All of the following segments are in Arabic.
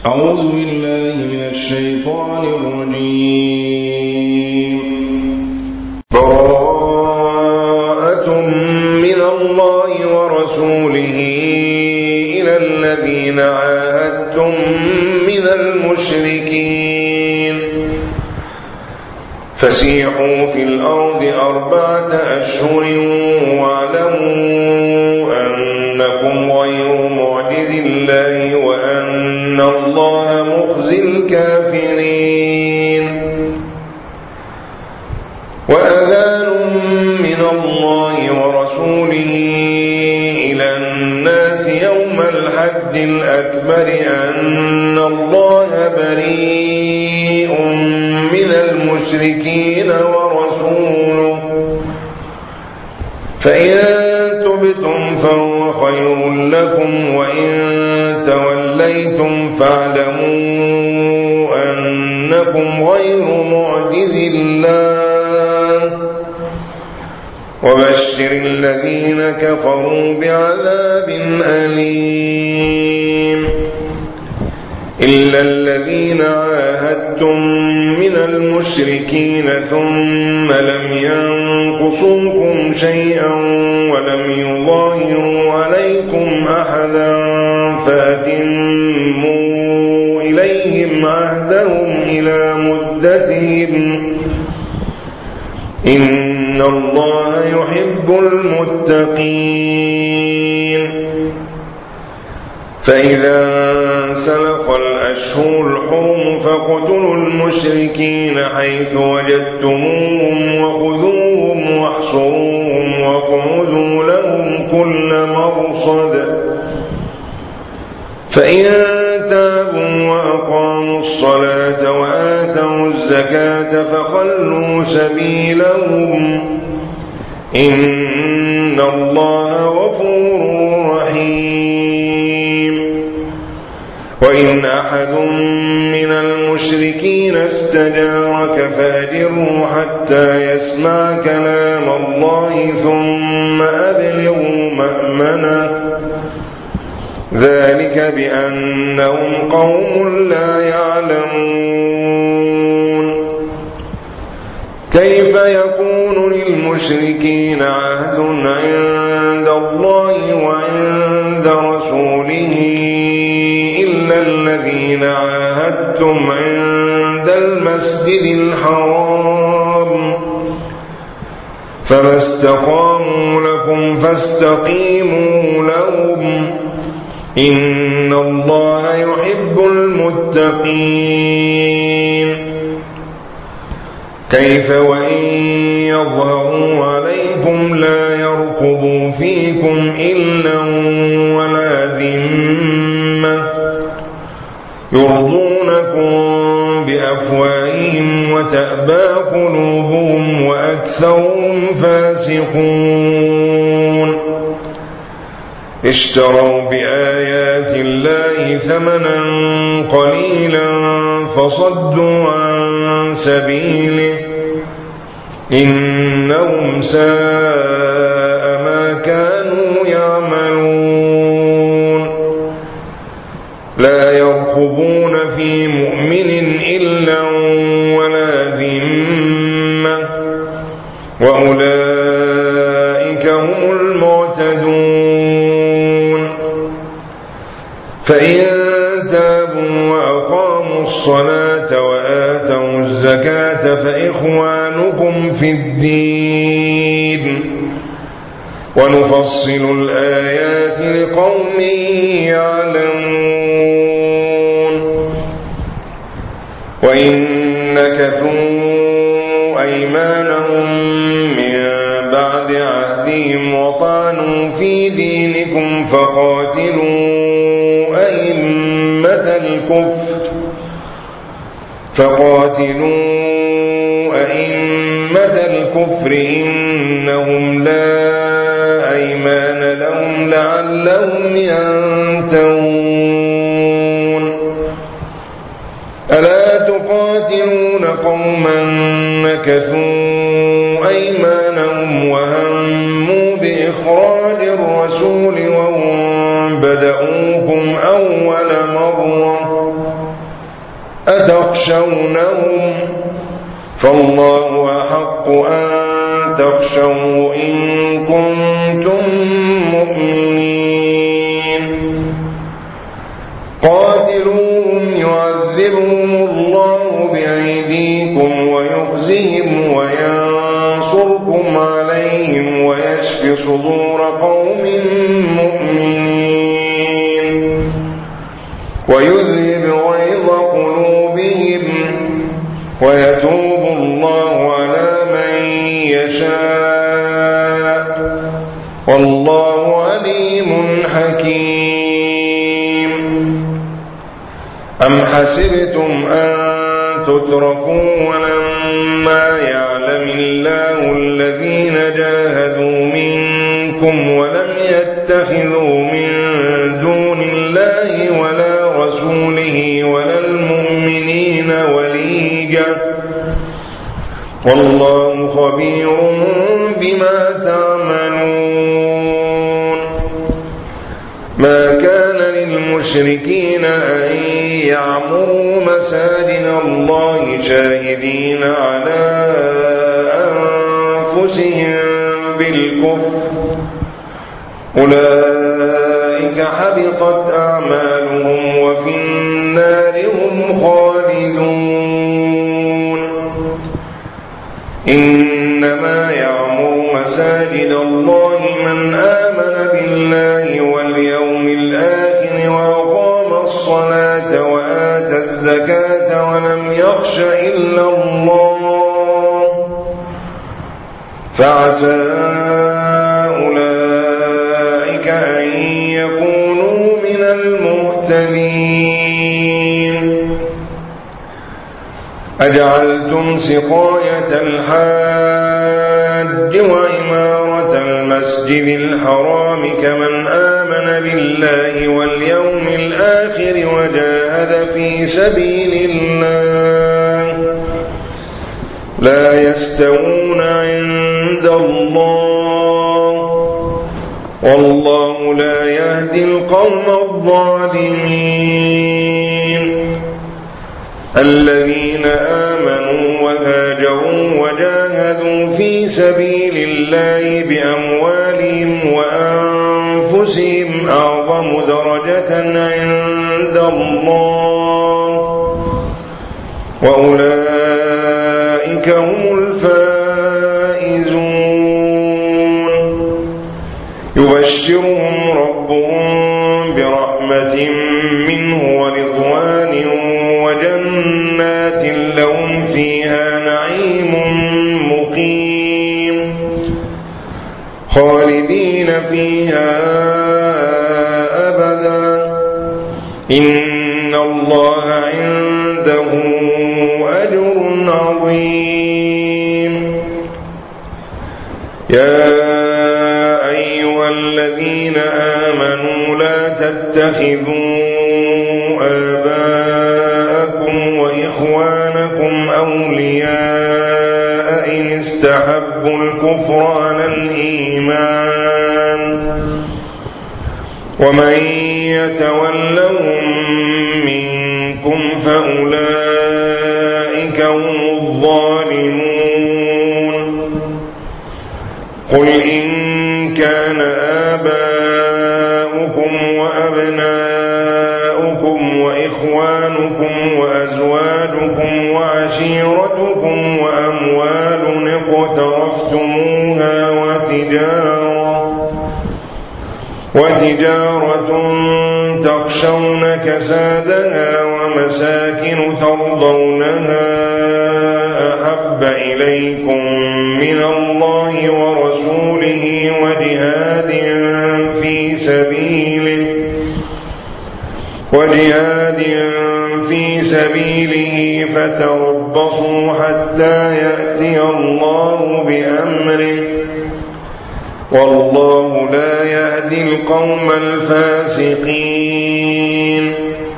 أعوذ بالله من الشيطان الرجيم. براءة من الله ورسوله إلى الذين عاهدتم من المشركين فسيحوا في الأرض 4 أشهر واعلموا أنكم غير معجز الله وأن الله مخزي الكافرين. وأذان من الله ورسوله إلى الناس يوم الحج الأكبر أن الله بريء من المشركين ورسوله فإن تبتم فهو خير لكم وإن توليتم فاعلموا أنكم غير معجز الله وبشر الذين كفروا بعذاب أليم. إلا الذين عاهدتم من المشركين ثم لم ينقصوكم شيئا ولم يظاهروا عليكم أحدا فأتموا إليهم عهدهم إلى مدتهم إن الله يحب المتقين. فإذا سلخ الأشهر الحرم فاقتلوا المشركين حيث وجدتموهم وخذوهم واحصروهم واقعدوا لهم كل مرصد فإن تابوا وأقاموا الصلاة وآتوا الزكاة فخلوا سبيلهم إن الله غفور رحيم. وإن أحد من المشركين استجارك فأجره حتى يسمع كلام الله ثم أبلغه مأمنه ذلك بأنهم قوم لا يعلمون. كيف يكون للمشركين عهد عند الله وعند رسوله إلا الذين عاهدتم عند المسجد الحرام فما استقاموا لكم فاستقيموا لهم إن الله يحب المتقين. كيف وإن يظهروا عليكم لا يرقبوا فيكم إلا ولا ذمة يرضونكم بأفواههم وتأبى قلوبهم وأكثرهم فاسقون. اشتروا بآيات الله ثمنا قليلا فصدوا عن سبيله إنهم ساء ما كانوا يعملون. لا يرقبون في مؤمن إلا ولا ذمة وأولئك هم المعتدون. فإن تابوا وأقاموا الصلاة وآتوا الزكاة فإخوانكم في الدين ونفصل الآيات لقوم يعلمون. وإن نكثوا أيمانهم من بعد عهدهم وطعنوا في دينكم فقاتلوا أئمة الكفر إنهم لا أيمان لهم لعلهم ينتهون. ألا تقاتلون قوما نكثوا أيمانهم وهموا بإخراج الرسول وهم بدأوكم أول مرة أتخشونهم فالله أحق أن تخشوه إن كنتم مؤمنين قاتلوهم يعذبهم الله بأيديكم ويخزهم وينصركم عليهم ويشف صدور قوم مؤمنين ويذهب غيظ قلوبهم ويتوب الله على من يشاء والله عليم حكيم أم حسبتم أن تتركوا ولما يعلم الله الذين جاهدوا منكم ولم يتخذوا من دون الله ولا رسوله ولا المؤمنين وليجا والله خبير بما تعملون ما كان للمشركين أن يعمروا مساجد الله شاهدين على أنفسهم بالكفر أولئك حبطت أعمالهم وفي النار هم خالدون إنما يعمر مساجد الله من آمن بالله واليوم الآخر وأقام الصلاة وآتى الزكاة ولم يخش إلا الله فعسى أولئك أن يكونوا من المهتدين أجعلتم سقاية الحاج وعمارة المسجد الحرام كمن آمن بالله واليوم الآخر وجاهد في سبيل الله لا يستوون عند الله والله لا يهدي القوم الظالمين الذين آمنوا وهاجروا وجاهدوا في سبيل الله بأموالهم وأنفسهم أعظم درجة عند الله وأولئك هم الفائزون يبشرهم ربهم برحمة منه ورضوان وجنات لهم فيها نعيم مقيم خالدين فيها أبدا إن الله عنده أجر عظيم يا أيها الذين آمنوا لا تتخذوا آباءكم وإخوانكم أولياء إن استحبوا الكفر على الإيمان ومن يتولهم منكم فأولئك هم الظالمون قل إن كان آباؤكم وأبناؤكم وإخوانكم وأزواجكم وعشيرتكم وأموال اقترفتموها وتجارة تخشون كسادها ومساكن ترضونها أحب إليكم من الله ورسوله وجهاد في سبيله فتربصوا حتى يأتي الله بأمره والله لا يهدي القوم الفاسقين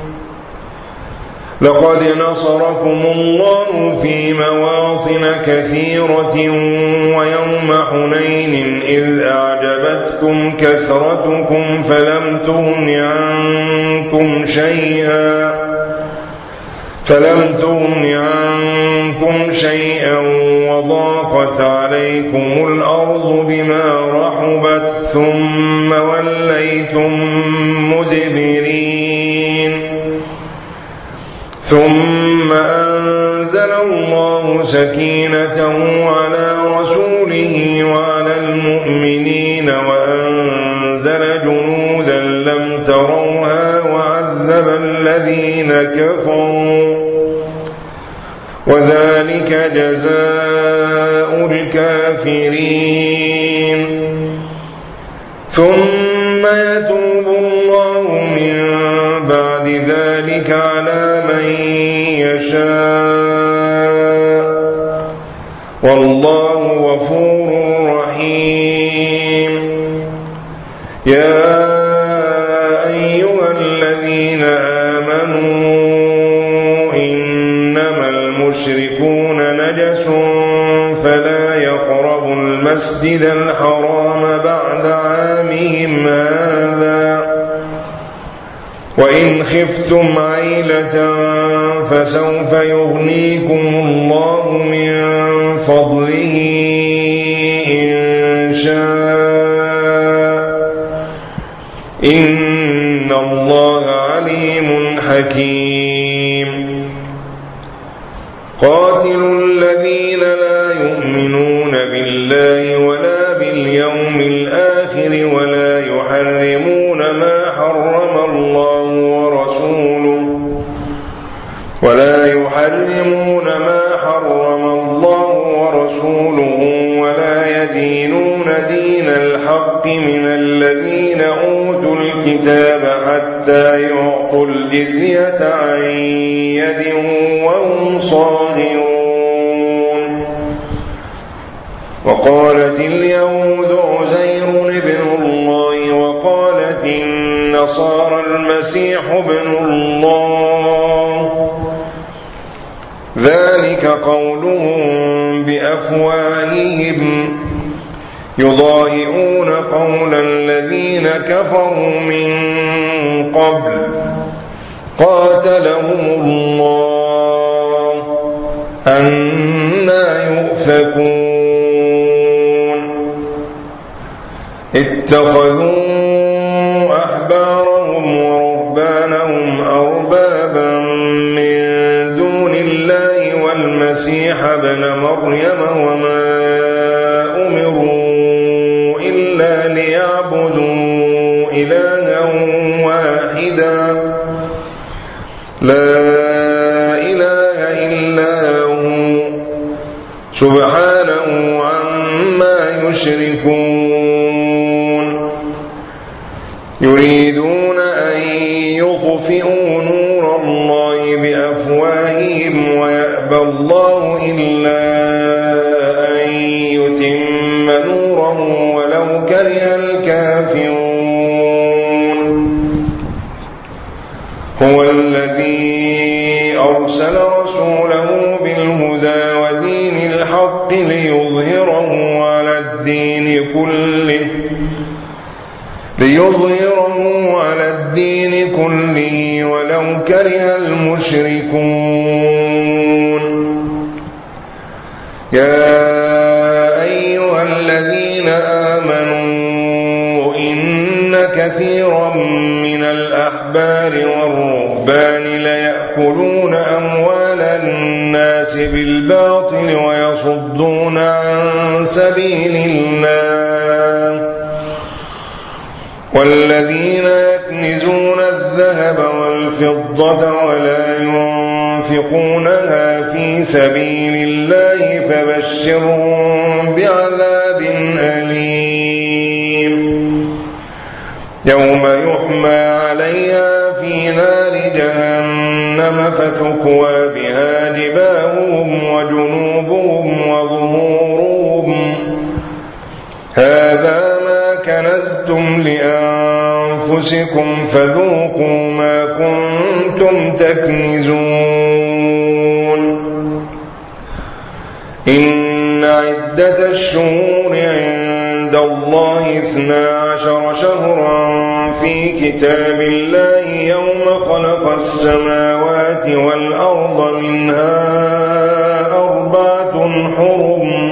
لقد نصركم الله في مواطن كثيرة ويوم حنين إذ أعجبتكم كثرتكم فلم تغن عنكم شيئا فلم تغن عنكم شيئا وضاقت عليكم الأرض بما رحبت ثم وليتم مدبرين ثم أنزل الله سكينته على رسوله وعلى المؤمنين وأنزل جنودا لم تروها وعذب الذين كفروا وذلك جزاء الكافرين ثم يتوب الله من بعد ذلك على من يشاء والله غفور رحيم يا أيها الذين آمنوا إنما المشركون نجس فلا يقربوا المسجد الحرام بعد عامهم هذا وإن خفتم عيلة فسوف يغنيكم الله من فضله إن شاء إن الله عليم حكيم قاتلوا الذين لا يؤمنون بالله ولا باليوم الآخر ولا يحرمون ما حرم الله ورسوله ولا يدينون دين الحق من الذين أوتوا الكتاب حتى يعطوا الجزية عن يد وهم صاغرون وقالت اليهود عزير ابن الله وقالت النصارى المسيح ابن الله ذلك قولهم بأفواههم يضاهئون قول الذين كفروا من قبل قاتلهم الله أنى يؤفكون اتخذوا أحبارهم ورهبانهم أربابا من دون الله والمسيح ابن مريم وما أمروا إلا ليعبدوا إلها واحدا لا إله إلا هو سبحانه عما يشركون يريدون أن يطفئوا نور الله بأفواههم ويأبى الله إلا أن يتم نوره ولو كره الكافرون هو الذي أرسل رسوله بالهدى ودين الحق ليظهره على الدين كله ولو كره المشركون يا أيها الذين آمنوا إن كثيرا من الأحبار والرهبان ليأكلون أموال الناس بالباطل ويصدون عن سبيل الله والذين يكنزون الذهب والفضة ولا ينفقونها في سبيل الله فبشرهم بعذاب أليم يوم يحمى عليها في نار جهنم فتكوى بها جباههم وجنوبهم وظهورهم هذا ما كنزتم لأنفسكم فذوقوا ما كنتم تكنزون إن عدة الشهور عند الله 12 شهرا في كتاب الله يوم خلق السماوات والأرض منها أربعة حرم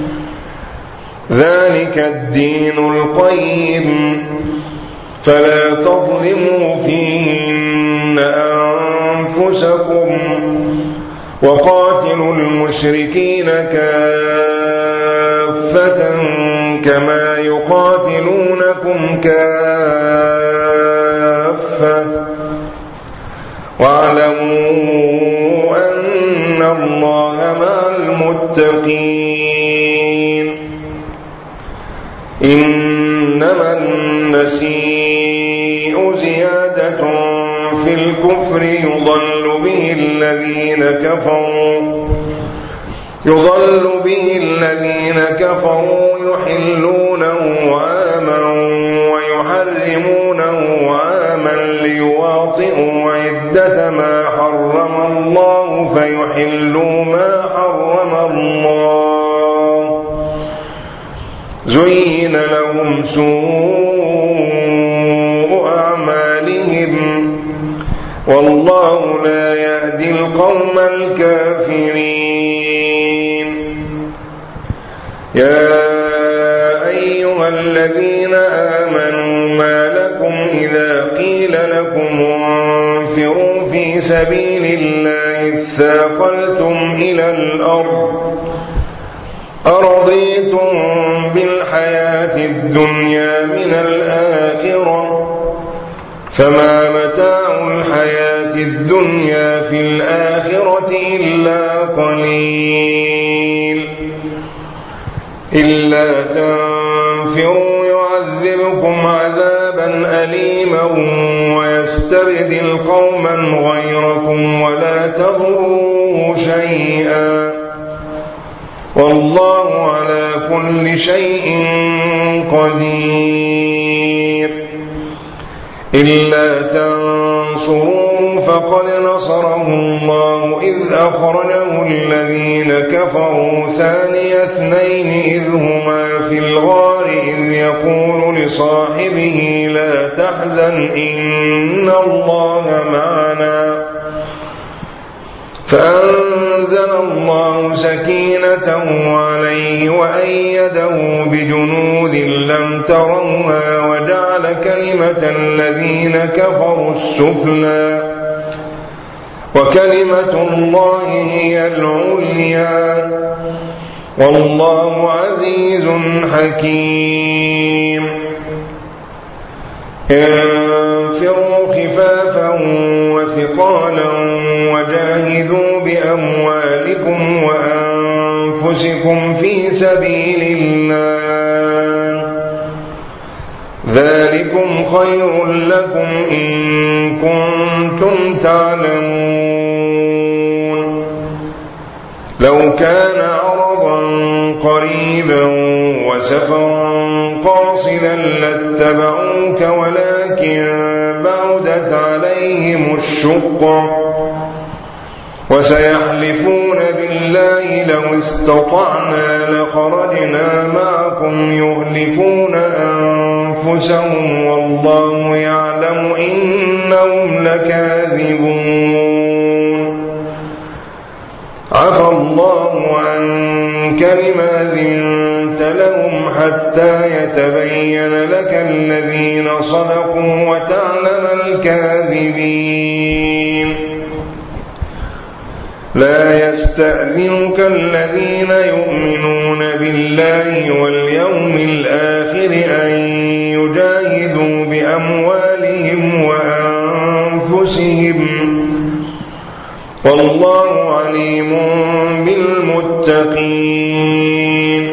ذلك الدين القيم فلا تظلموا فيهن أنفسكم وقاتلوا المشركين كافة كما يقاتلونكم كافة واعلموا أن الله مع المتقين إنما النسيء زيادة في الكفر يضل به الذين كفروا يحلونه عاما ويحرمونه عاما ليواطئوا عدة ما حرم الله فيحلوا ما حرم الله زين لهم سوء أعمالهم والله لا يهدي القوم الكافرين يا أيها الذين آمنوا ما لكم إذا قيل لكم انفروا في سبيل الله اثاقلتم إلى الأرض أرضيتم بالحياة الدنيا من الآخرة فما متاع الحياة الدنيا في الآخرة إلا قليل إلا تنفروا يعذبكم عذابا أليما ويستبدل قوما غيركم ولا تضروه شيئا والله على كل شيء قدير إلا تنصروه فقد نصره الله إذ أخرجه الذين كفروا ثاني اثنين إذ هما في الغار إذ يقول لصاحبه لا تحزن إن الله معنا فأنزل الله سكينته عليه وأيده بجنود لم تروها وجعل كلمة الذين كفروا السفلى وكلمة الله هي العليا والله عزيز حكيم انفروا خفافا وثقالا وجاهدوا بأموالكم وأنفسكم في سبيل الله ذلكم خير لكم إن كنتم تعلمون لو كان عرضا قريبا وسفرا قاصدا لاتبعوك ولكن بعدت عليهم الشقة وسيحلفون بالله لو استطعنا لخرجنا معكم يهلكون أنفسهم والله يعلم إنهم لكاذبون عفى الله عنك لما أذنت لهم حتى يتبين لك الذين صدقوا وتعلم الكاذبين لا يستأذنك الذين يؤمنون بالله واليوم الآخر أن يجاهدوا بأموالهم وأنفسهم والله عليم بالمتقين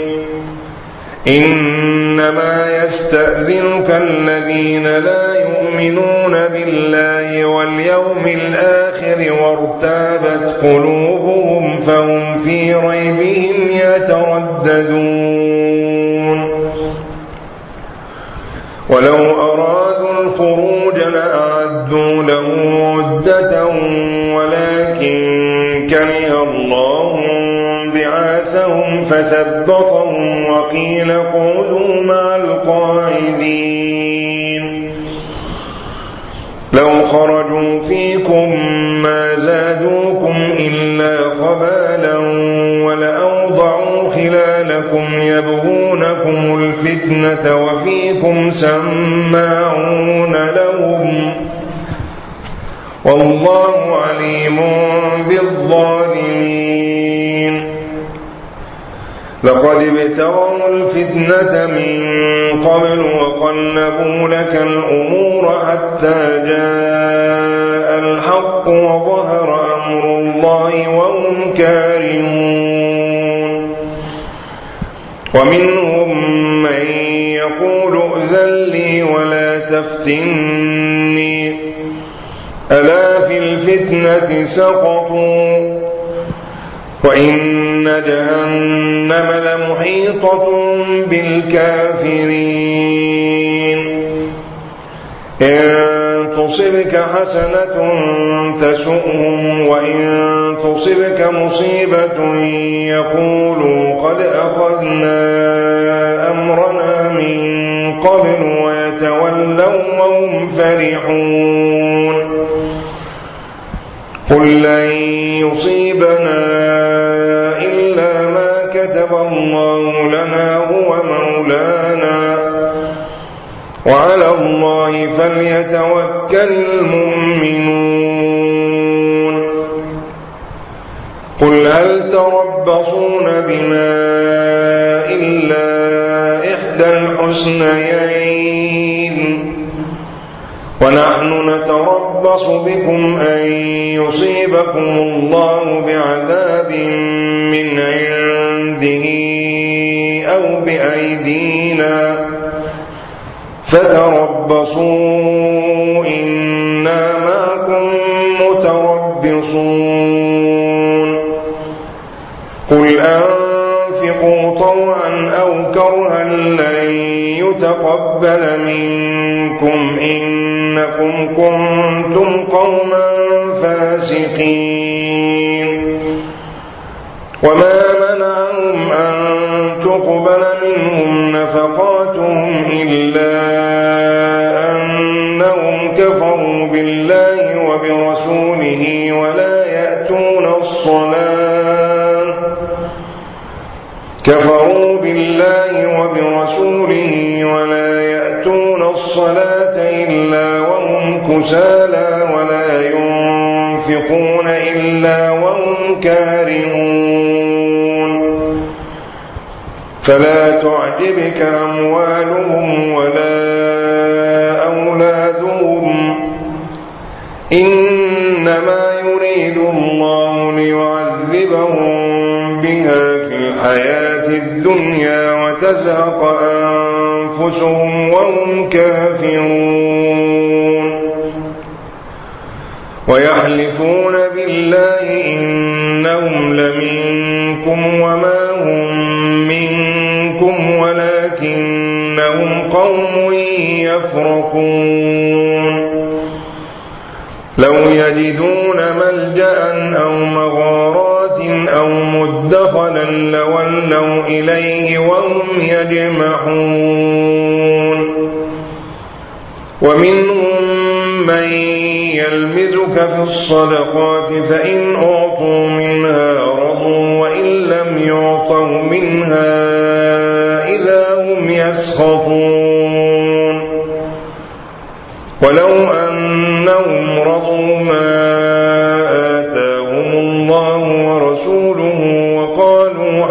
إنما يستأذنك الذين لا يؤمنون بالله واليوم الآخر وارتابت قلوبهم فهم في ريبهم يترددون ولو أرادوا الخروج لأعدوا له عدة ولكن كره الله بعاثهم فثبطهم وقيل قعدوا مع القاعدين فقاتلوا فيكم ما زادوكم إلا خبالا ولأوضعوا خلالكم يبغونكم الفتنة وفيكم سماعون لهم والله عليم بالظالمين. لقد ابتغوا الفتنة من قبل وقلبوا لك الأمور حتى جاء الحق وظهر أمر الله وهم كارهون. ومنهم من يقول ائذن لي ولا تفتني ألا في الفتنة سقطوا وإن جهنم لمحيطة بالكافرين. إن تصبك حسنة تسؤهم وإن تصبك مصيبة يقولوا قد أخذنا أمرنا من قبل ويتولوا وهم فرحون. قل لن يصيبنا إلا ما كتب الله لنا هو مولانا وعلى الله فليتوكل المؤمنون. قل هل تربصون بنا إلا إحدى الحسنيين ونحن نتربص بكم أن يصيبكم الله بعذاب من عنده أو بأيدينا فتربصوا إنا معكم متربصون. قل أنفقوا طوعا أو كرها لن يتقبل منكم إنكم كنتم قوما فاسقين. وما منعهم أن تقبل منهم نفقاتهم إلا أنهم كفروا بالله وبرسوله ولا يأتون الصلاة إلا وهم كسالى ولا ينفقون إلا وهم كارهون. فلا تعجبك أموالهم ولا أولادهم إنما يريد الله ليعذبهم بها في الحياة الدنيا وتزهق أنفسهم وهم كافرون. ويحلفون بالله إنهم لمنكم وما هم منكم ولكنهم قوم يفرقون. لو يجدون ملجأ أو مغارات أو مدخلا لولوا إليه وهم يجمحون. ومنهم من يلمزك في الصدقات فإن أعطوا منها رضوا وإن لم يعطوا منها إذا هم يسخطون. ولو أنهم رضوا ما آتاهم الله ورسوله وقالوا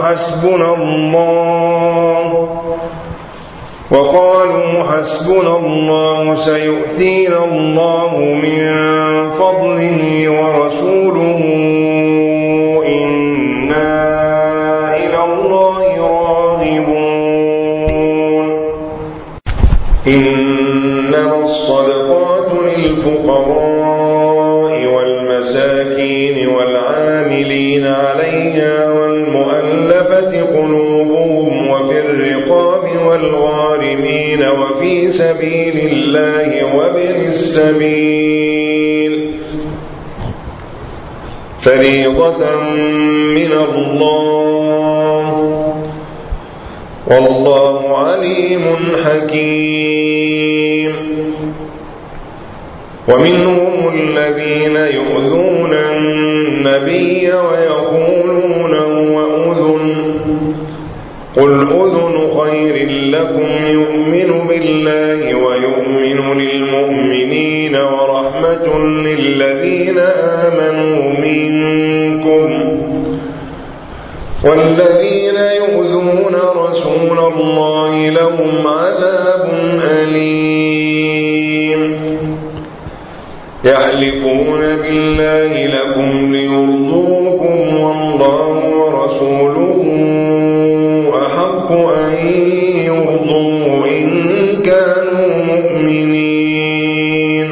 حسبنا الله سيؤتينا الله من فضله ورسوله إنا إلى الله راغبون. إنما الصدقات للفقراء والمساكين والعاملين عليها والمؤلفة قلوبهم وفي الرقاب والغارمين وفي سبيل الله وابن السبيل فريضة من الله والله عليم حكيم. ومنهم الذين يؤذون النبي ويقولون هو أذن قل أذن خير لكم يؤمن بالله ويؤمن للمؤمنين ورحمة للذين آمنوا منكم والذين يؤذون رسول الله لهم عذاب أليم يحلفون بالله لكم ليرضوكم والله ورسوله أحق أن يرضوه إن كانوا مؤمنين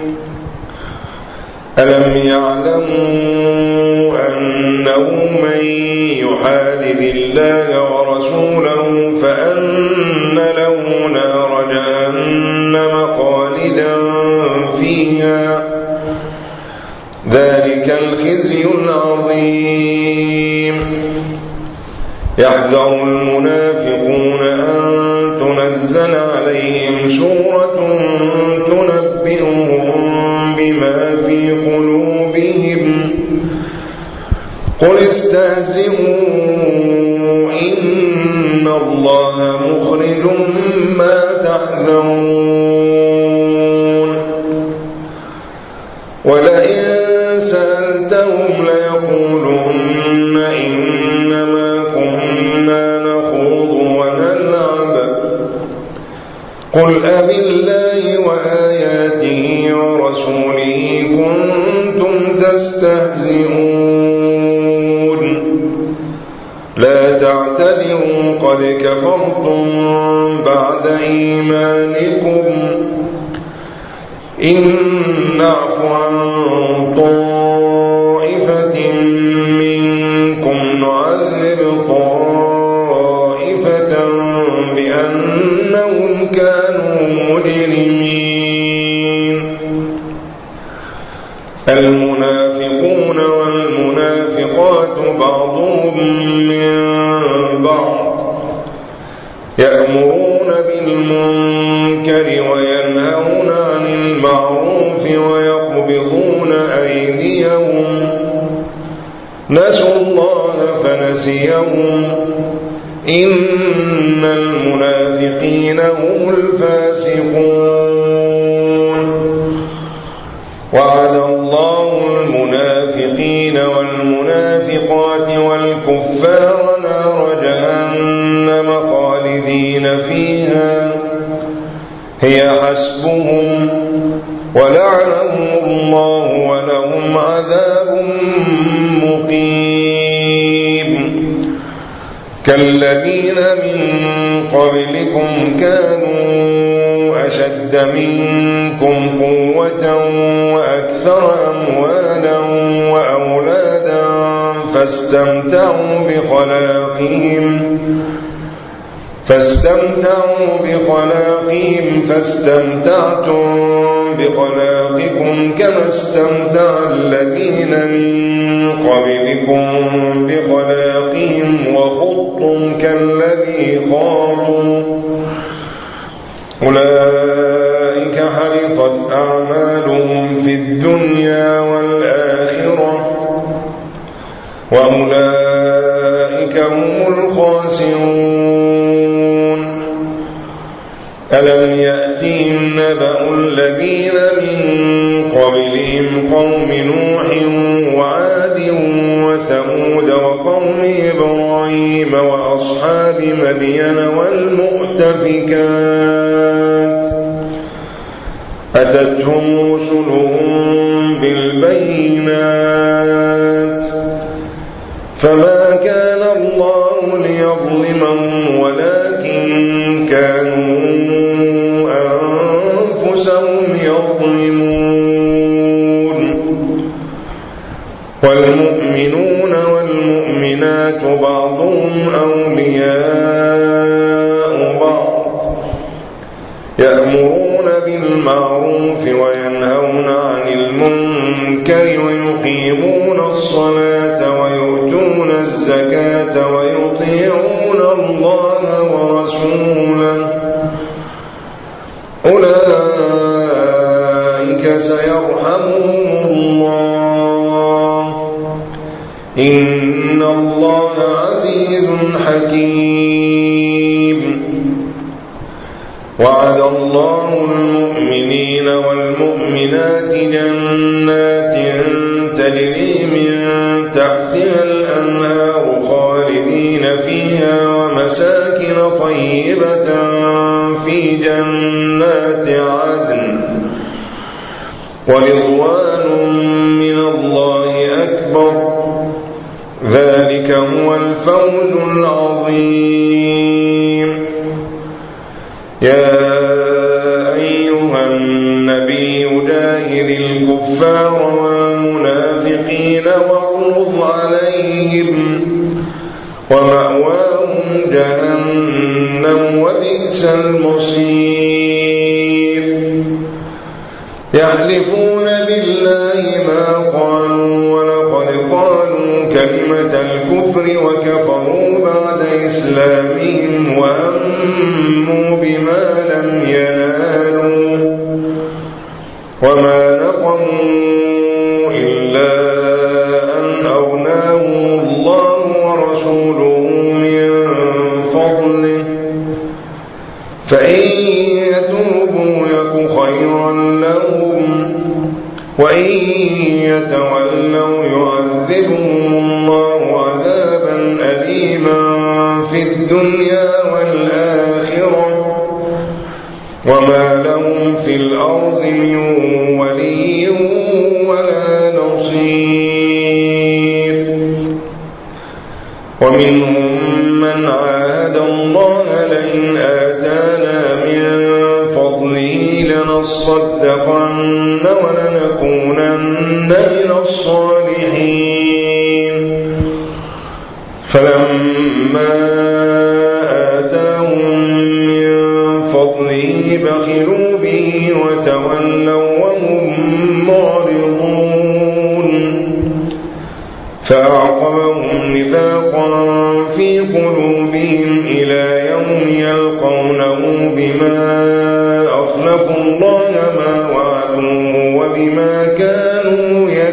ألم يعلموا أنه من يحادد الله ورسوله فأن له نار جهنم خالدا فيها ذلك الخزي العظيم يحذر المنافقون أن تنزل عليهم سورة تنبئهم بما في قلوبهم قل استهزئوا إن الله مخرج ما تحذرون ولئن سألتهم ليقولن إنما كنا نخوض ونلعب قل أبالله وآياته ورسوله كنتم تستهزئون لا تعتذروا قد كفرتم بعد إيمانكم إن نعف عن طائفة منكم نعذب طائفة بأنهم كانوا مجرمين المنافقون والمنافقات بعضهم من بعض يأمرون بالمنكر وينهون عن المعروف ويقبضون أيديهم نسوا الله فنسيهم إن المنافقين هم الفاسقون وعد الله المنافقين والمنافقات والكفار نار جهنم خالدين فيها هي حسبهم ولعنهم الله ولهم عذاب مقيم كالذين من قبلكم كانوا أشد منكم قوة وأكثر أموالا وأولادا فاستمتعوا بخلاقهم فاستمتعتم بخلاقكم كما استمتع الذين من قبلكم بخلاقهم وخضتم كالذي خاضوا أولئك حبطت أعمالهم في الدنيا والآخرة وأولئك هم الخاسرون ألم يأتهم نبأ الذين من قبلهم قوم نوح وعاد وثمود وقوم إبراهيم وأصحاب مدين والمؤتفكات أتتهم رسلهم بالبينات فما كان الله ليظلمهم ولكن كانوا أنفسهم يظلمون والمؤمنون والمؤمنات بعضهم أولياء بعض يأمرون بالمعروف وينهون عن المنكر ويقيمون الصلاة ويؤتون الزكاة ويطيعون الله ورسوله أولئك سيرحمهم إن الله عزيز حكيم. وعد الله المؤمنين والمؤمنات جنات تجري من تحتها الأنهار خالدين فيها ومساكن طيبة في جنات عدن ورضوان من الله أكبر ذلك هو الفوز العظيم. يا أيها النبي جاهد الكفار والمنافقين واغلظ عليهم ومأواهم جهنم وبئس المصير. يحلفون بالله ما قالوا ولقد قالوا كلمة الكفر وكفروا بعد إسلامهم وهموا بما لم ينالوا وما نقموا إلا أن أغناهم الله ورسوله من فضله فإن يتوبوا يك خيرا لهم وإن يتولوا يعذبهم الله عذابا أليما في الدنيا والآخرة وما لهم في الأرض من ولي ولا نصير. ومنهم من عاهد الله لئن آتانا من فضله لنصدقن ولنكونن من الصالحين فلما آتاهم من فضله بخلوا به وتولوا وهم معرضون فأعقبهم نفاقا في قلوبهم إلى يوم يلقونه بما أخلفوا الله ما وعدوه وبما كانوا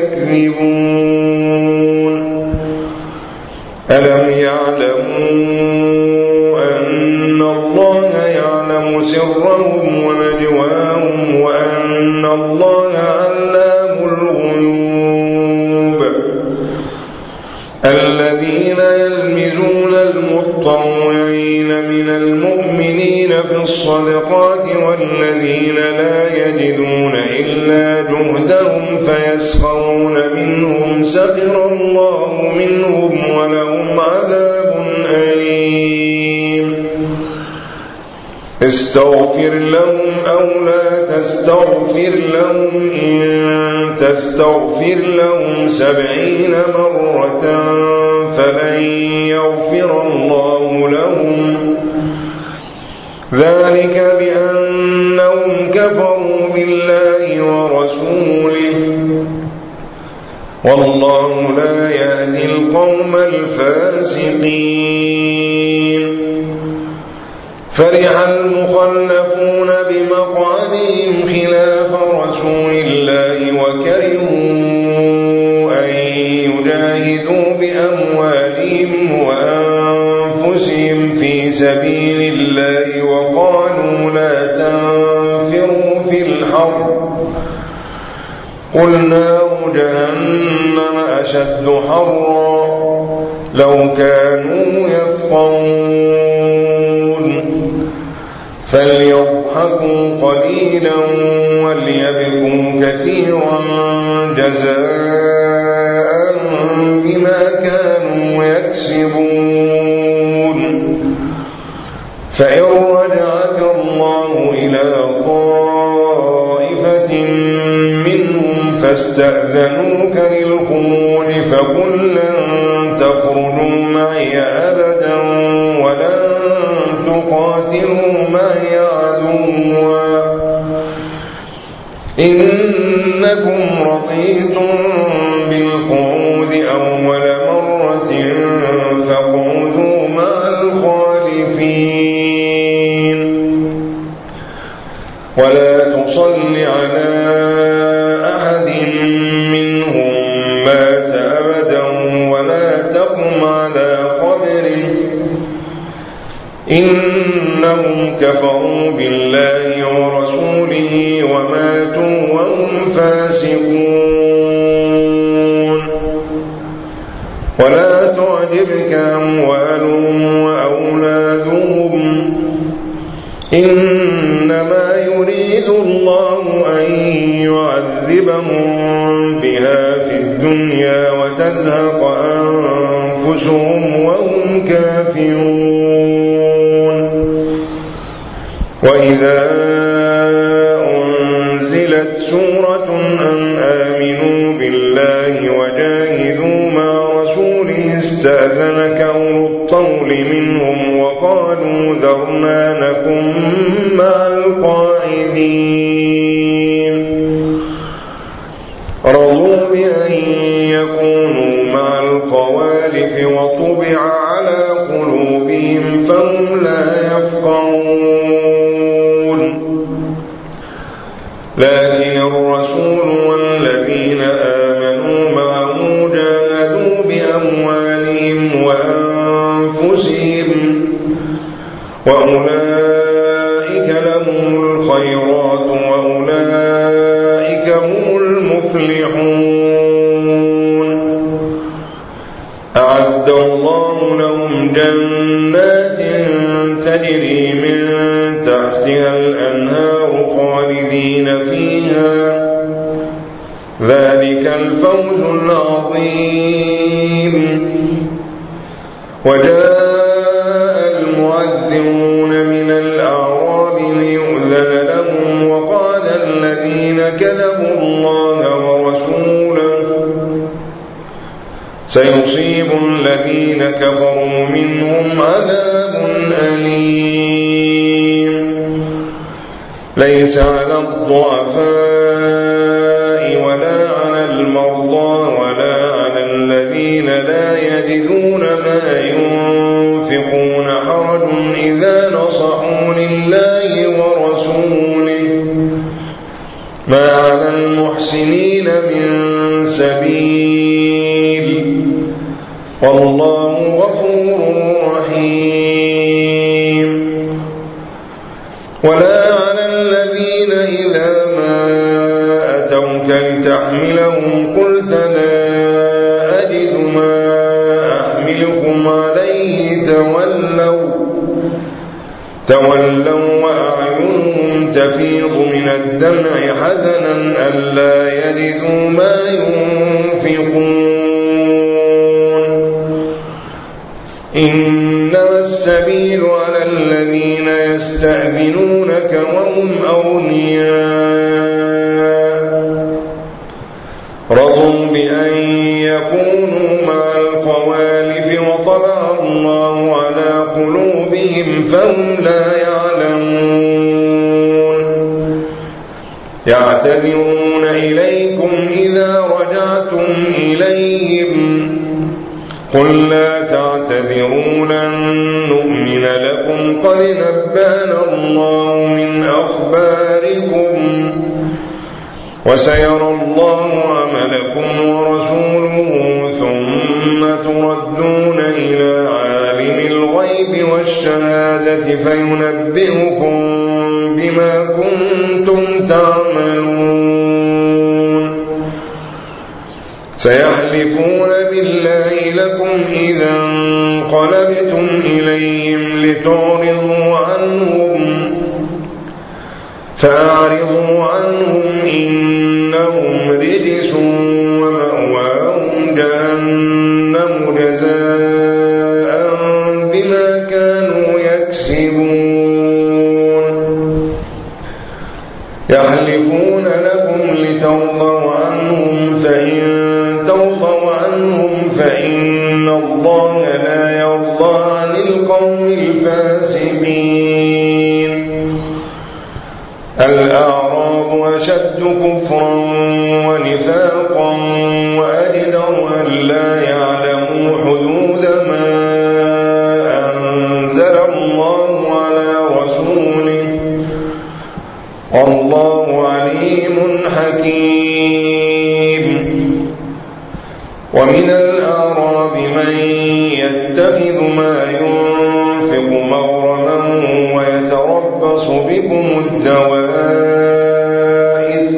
يكذبون. ألم يعلموا أن الله يعلم سرهم ونجواهم وأن الله علام الغيوب. الذين يلمزون المطوعين من المؤمنين في الصدقات والذين لا يجدون إلا جهدهم فيسخرون منهم سخر الله منهم ولهم عذاب أليم. استغفر لهم أو لا تستغفر لهم إن تستغفر لهم 70 مرة فلن يغفر الله لهم ذلك بأنهم كفروا بالله ورسوله والله لا يهدي القوم الفاسقين. فرح المخلفون بمقعدهم خلاف رسول الله وكرهوا أن يجاهدوا بأموالهم وأنفسهم في سبيل الله وقالوا لا تنفروا في الحر قل نار جهنم أشد حرا لو كانوا يفقهون. فليضحكوا قليلا وليبكوا كثيرا جزاء بما كانوا يكسبون. فإن رجعك الله إلى طائفة منهم فاستأذنوك للخروج فقل لن تخرجوا معي أبدا ولن تقاتلوا معي عدوا إنكم رضيتم بالقعود أول مرة فاقعدوا مع الخالفين. ولا تصل على أحد منهم مات أبدا ولا كفروا بالله ورسوله وماتوا وهم فاسقون ولا تعجبك أموالهم وأولادهم إنما يريد الله أن يعذبهم بها في الدنيا وتزهق أنفسهم وهم كافرون وإذا أنزلت سورة أن آمنوا بالله وجاهدوا مع رسوله استأذنك أولو الطول منهم وقالوا ذرنا نكن مع القاعدين رضوا بأن يكونوا مع الخوالف وطبع على قلوبهم فهم لا يفقهون لكن الرسول والذين آمنوا معه جاهدوا بأموالهم وأنفسهم وأولئك لهم الخيرات وأولئك هم المفلحون أعد الله لهم جنات تجري من تحتها الأنهار خالدين فيها ذلك الفوز العظيم وجاء المعذرون من الأعراب ليؤذن لهم وقال الذين كذبوا الله ورسوله سيصيب الذين كفروا منهم عذاب أليم ليس على الضعفاء ولا على المرضى ولا على الذين لا يجدون ما ينفقون حرج إذا نصحوا لله ورسوله ما على المحسنين من سبيل والله غفور رحيم ولا على الذين إذا ما أتوك لتحملهم قلت لا أجد ما أحملكم عليه تولوا وأعينهم تفيض من الدمع حزنا ألا يجدوا ما ينفقون إنما السبيل على الذين يستأذنونك وهم أغنياء رضوا بأن يكونوا مع الخوالف وطبع الله على قلوبهم فهم لا يعلمون يعتذرون إليكم إذا رجعتم إليهم قل لا تعتذروا لن نؤمن لكم قد نبأنا الله من أخباركم وسيرى الله عملكم ورسوله ثم تردون إلى عالم الغيب والشهادة فينبئكم بما كنتم تعملون سيحلفون بالله لكم إذا انقلبتم إليهم لتعرضوا عنهم فأعرضوا عنهم إنهم رجس ومأواهم جهنم جزاء بما كانوا يكسبون يحلفون لكم لترضوا عنهم فإن ترضوا عنهم فإن الله لا يرضى عن القوم الفاسقين الأعراب أشد كفرا ونفاقا وأجدر أن لا يعلموا حدود ما أنزل الله على رسوله والله عليم حكيم ومن الأعراب من يتخذ ما ينفق مغرما ويتربص يتربص بكم الدوائر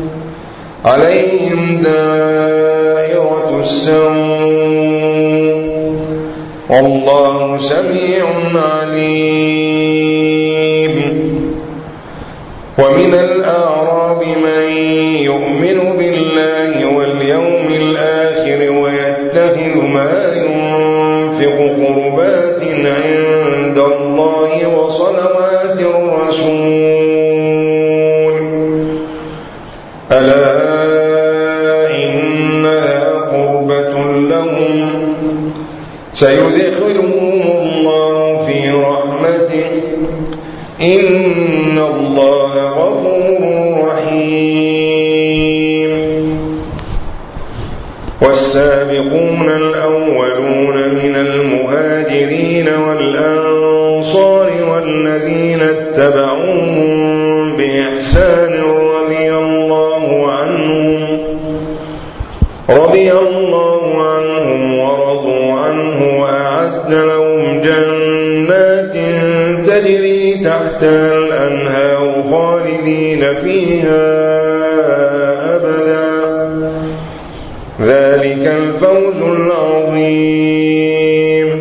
عليهم دائرة السوء والله سميع عليم. ومن الأعراب من يؤمن بالله واليوم الآخر ويتخذ ما ينفق قربات عند الله وصلوات الرسول ألا إنها قربة لهم سيدخلهم الله في رحمته إن الله غفور رحيم. والسابقون الأولون من المهاجرين والأنصار والذين اتبعوهم بإحسان رضي الله عنهم ورضوا عنه وأعد لهم جنات تجري تحتها الأنهار خالدين فيها أبدا ذلك الفوز العظيم.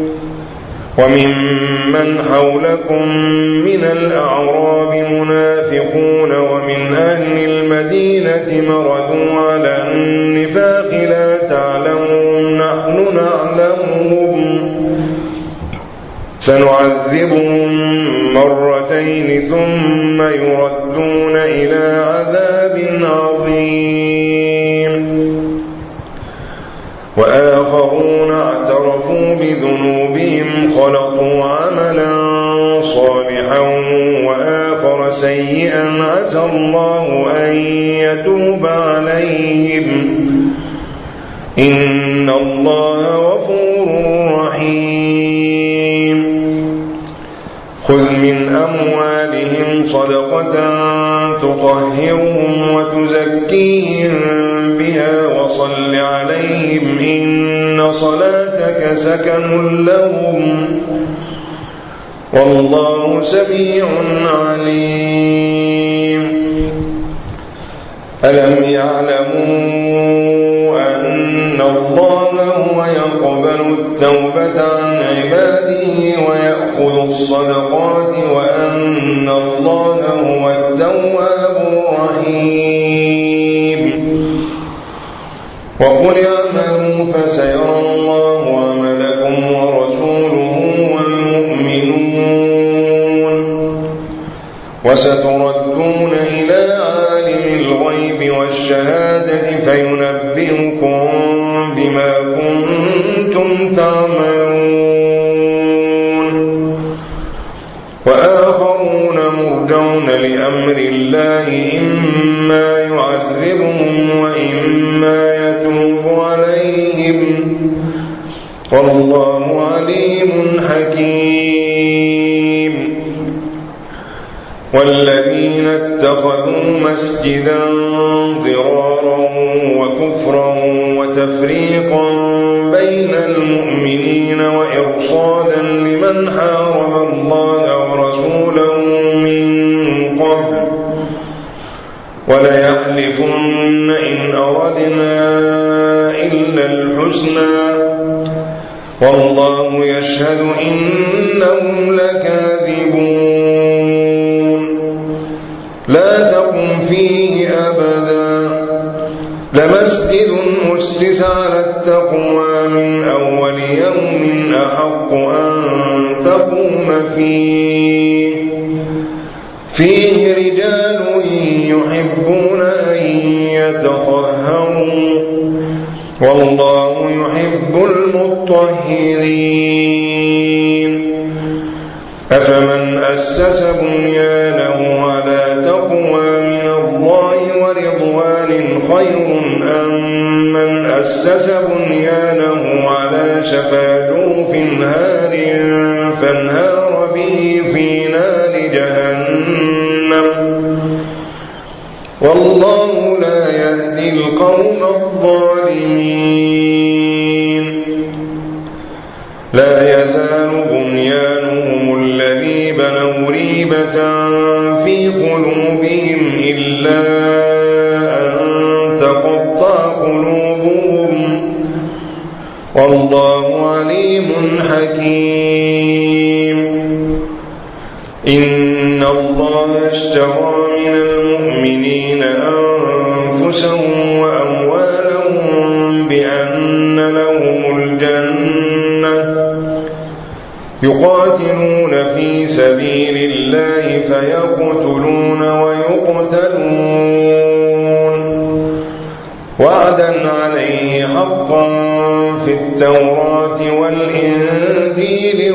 وممن حولكم من الأعراب منافقون ومن أهل المدينة مردوا على النفاق لا تعلمهم نحن نعلمهم سنعذبهم مرتين ثم يردون إلى عذاب عظيم. وآخرون اعترفوا بذنوبهم خلطوا عملا صالحا وآخر سيئا عسى الله أن يتوب عليهم إن الله غفور رحيم. خذ من أموالهم صدقة تطهرهم وتزكيهم بها وصل عليهم إن صلاتك سكن لهم والله سميع عليم. ألم يعلموا أن الله هو يقبل التوبة عن عباده ويأخذ الصدقات وأن الله هو التواب الرحيم. وقل اعملوا فسيرى الله عملكم ورسوله والمؤمنون وستردون إلى عالم الغيب والشهادة فينبئكم بما كنتم تعملون. وآخرون مرجون لأمر الله إما يعذبهم وإما يتوب عليهم والله عليم حكيم. والذين اتخذوا مسجدا ضرارا وكفرا وتفريقا بين المؤمنين وإرصادا لمن حارب الله ورسوله من قبل وليحلفن إن أردنا إلا الحسنى والله يشهد إنهم لكاذبون. لا تقم فيه أبدا لمسجد أسس على التقوى من أول يوم أحق أن تقوم فيه رجال يحبون أن يتطهروا والله يحب المطهرين. أفمن أسس بنيانه على تقوى من الله ورضوان خير أم من أسس بنيانه على شفا جرف هار فانهار به في نار جهنم والله لا يهدي القوم الظالمين. لا يزال بنيانهم الذي نصيبا أو ريبة في قلوبهم إلا أن تقطع قلوبهم، والله عليم حكيم. إن الله اشترى من المؤمنين أنفسهم وأموالهم بأن لهم الجنة يقاتلون في سبيل الله فيقتلون ويقتلون وعدا عليه حقا في التوراة والإنجيل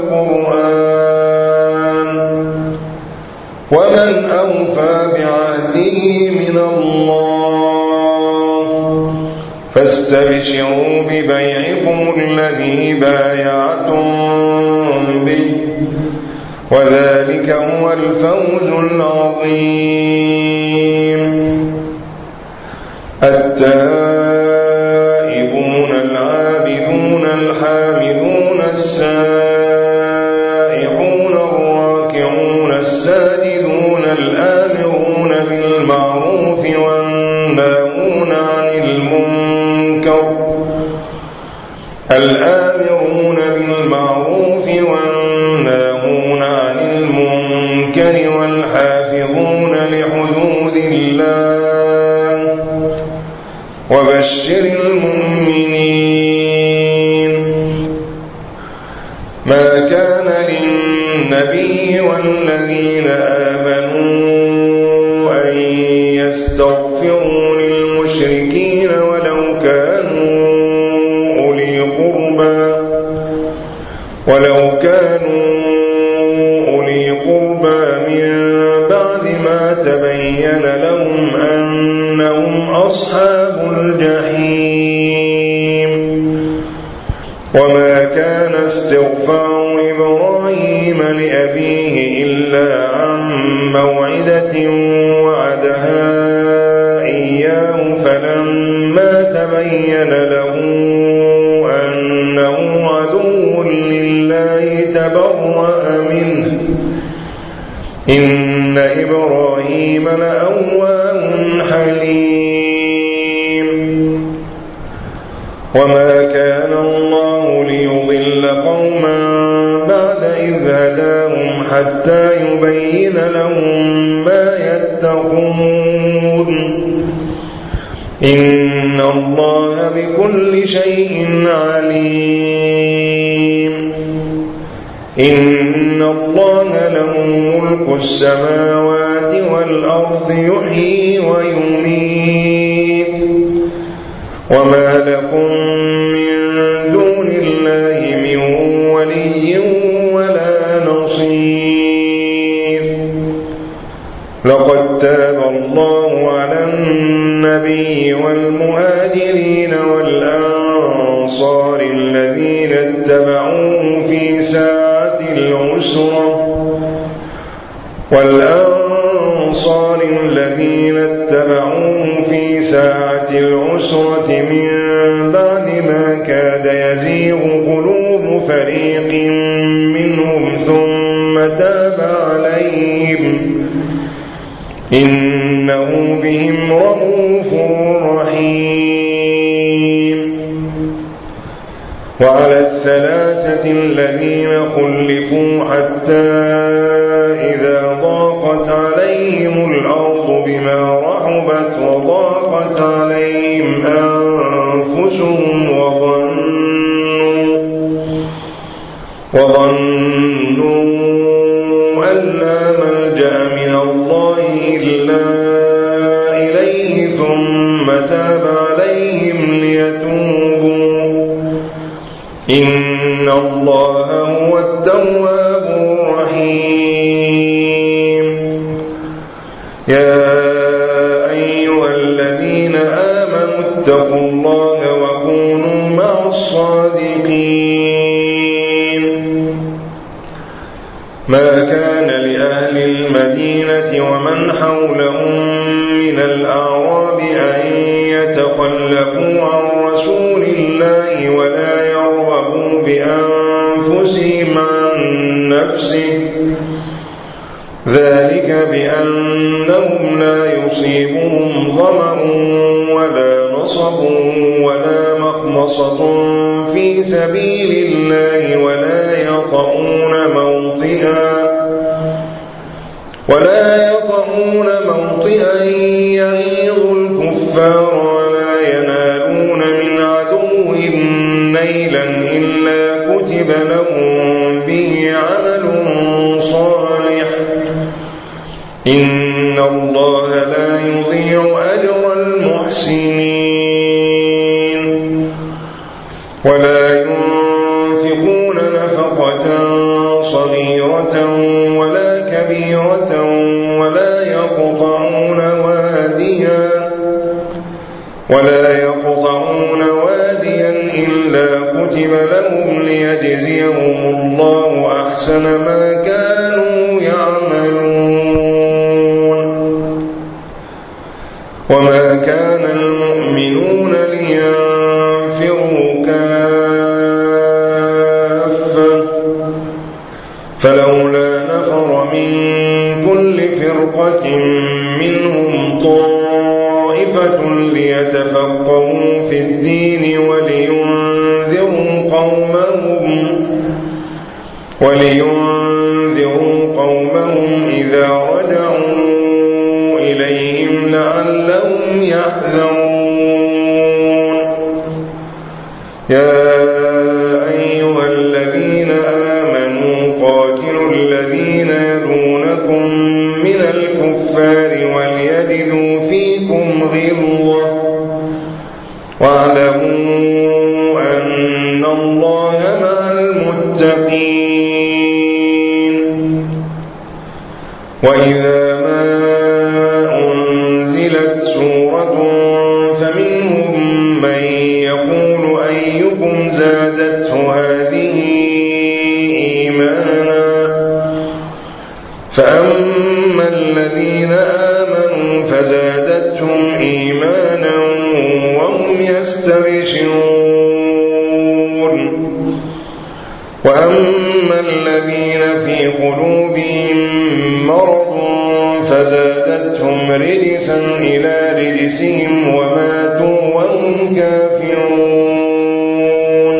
والقرآن، ومن أوفى بعهده من الله، فاستبشروا ببيعكم الذي بايعتم به، وذلك هو الفوز العظيم. التائبون العابدون الحامدون السائحون الراكعون الساجدون الآمرون بالمعروف والناهون عن المنكر والحافظون لحدود الله، وبشر المؤمنين. ما كان للنبي والذين آمنوا أن يستغفروا للمشركين ولو كانوا أولي قربى من بعد ما تبين لهم أنهم أصحاب الجحيم. وما كان استغفار إبراهيم لأبيه إلا عن موعدة وعدها إياه فلما تبين له أنه عدو لله تبرأ منه، إن إبراهيم لأواه حليم. وما كان الله ليضل قوما بعد إذ هداهم حتى يبين لهم ما يتقون، إن الله بكل شيء عليم. إن الله له ملك السماوات والأرض يحيي ويميت، وما لكم من دون الله من ولي ولا نصير. لقد تاب الله على النبي والمهاجرين والأنصار الذين اتبعوه في ساعة العسرة من بعد ما كاد يزيغ قلوب فريق منهم ثم تاب عليهم، إنه بهم رءوف رحيم. وعلى الثلاثة الذين خلفوا حتى إذا ضاقت عليهم الأرض بما رحبت وضاقت عليهم أنفسهم وظنوا أن لا ملجأ من الله إلا إليه ثم تاب عليهم ليتوبوا، إن الله هو التواب الرحيم. يا أيها الذين آمنوا اتقوا الله وكونوا مع الصادقين. ما كان لأهل المدينة ومن حولهم من الأعراب أن يتخلفوا عن رسول الله ولا يرغبوا بأنفسهم عن نفسه، ذلك بأنهم لا يصيبهم ظمأ ولا نصب ولا مخمصة في سبيل الله ولا يطؤون موطئا يغيظ الكفار ولا ينالون من عدو نيلا إلا كتب لهم به عمل صالح إن الله لا يضيع أجر المحسنين ولا ينفقون نفقة صغيرة ولا كبيرة ولا يقطعون واديا إلا كتب لهم ليجزيهم الله أحسن ما كانوا يعملون وما كان المؤمنون لينفروا كافة فلولا نفر من كل فرقة منهم طائفة ليتفقهوا في الدين ولينذروا قومهم إذا رجعوا إليهم لعلهم يحذرون يا أيها الذين آمنوا قاتلوا الذين يلونكم من الكفار وليجدوا فيكم غلظة واعلموا أن الله مع المتقين وإذا ما أنزلت سورة فمنهم من يقول أيكم زادته هذه إيمانا فأما الذين آمنوا فزادتهم إيمانا وهم يستبشرون وأما الذين في قلوبهم مرض فزادتهم رجسا إلى رجسهم وماتوا وهم كافرون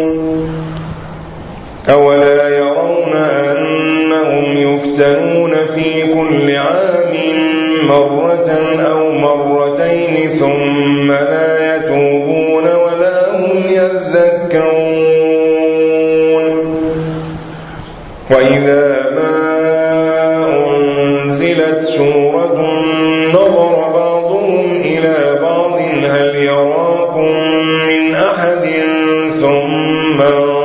أولا يرون أنهم يفتنون في كل عام مرة أو مرتين ثم لا يتوبون ولا هم يذكرون وإذا ما أنزلت سورة نظر بعضهم إلى بعض هل يراكم من أحد ثم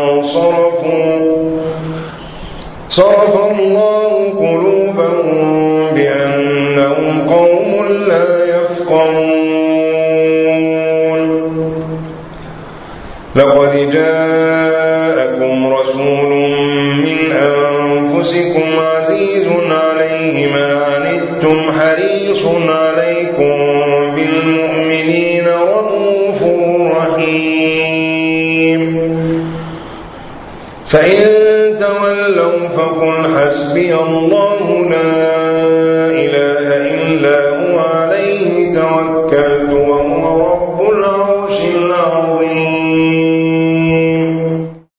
صرف الله قلوبهم بأنهم قوم لا يفقهون لقد جاءكم رسول من أنفسكم عزيز عليه ما عنتم حريص عليكم بالمؤمنين رؤوف رحيم فإن تولوا فقل حسبي الله لا إله إلا هو عليه توكلت